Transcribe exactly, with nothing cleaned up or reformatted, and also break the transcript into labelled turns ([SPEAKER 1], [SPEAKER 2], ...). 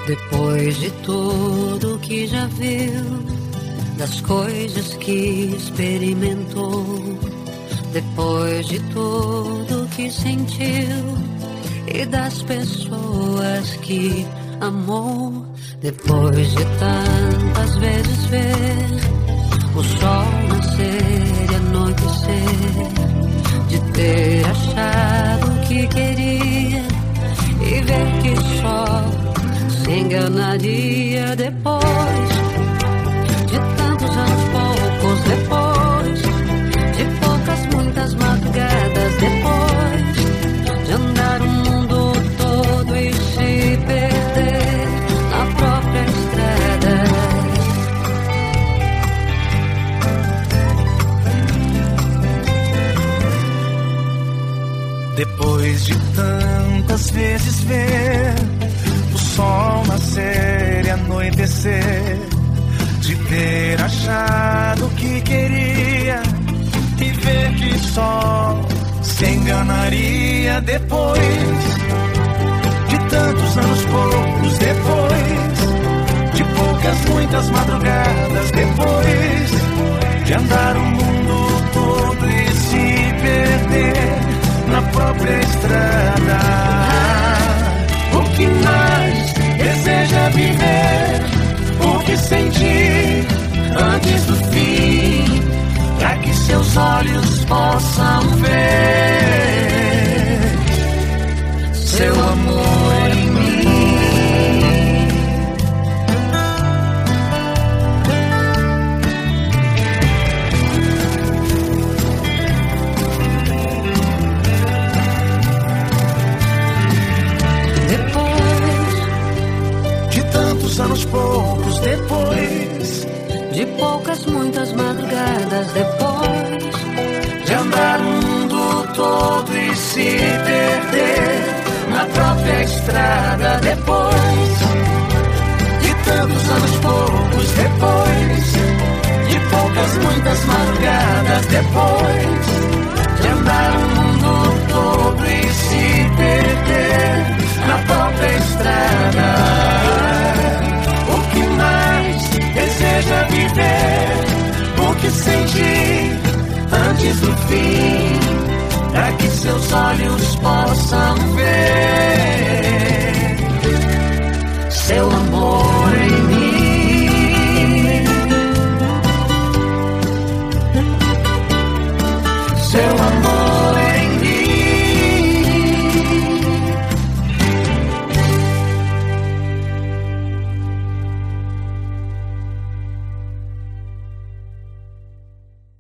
[SPEAKER 1] Depois de tudo que já viu, das coisas que experimentou, depois de tudo que sentiu e das pessoas que amou, depois de tantas vezes ver o sol nascer e anoitecer, de ter achado o que queria e ver que só se enganaria, depois de tantos anos poucos, depois de poucas muitas madrugadas, depois de andar o mundo todo e se perder na própria estrada.
[SPEAKER 2] Depois de tantas vezes ver o sol nascer e anoitecer, de ter achado o que queria e ver que só se enganaria, depois de tantos anos poucos, depois de poucas muitas madrugadas, depois de andar o mundo todo e se perder na própria estrada. O que mais deseja viver, o que sentir antes do fim, para que seus olhos possam ver seu amor em mim. Anos poucos, depois
[SPEAKER 1] de poucas muitas madrugadas, depois
[SPEAKER 2] de andar o mundo todo e se perder na própria estrada, depois de tantos anos poucos, depois de poucas muitas madrugadas, depois de andar o mundo todo e se perder na própria estrada. Deseja viver, o que sentir antes do fim, para que seus olhos possam ver seu amor em mim, seu amor.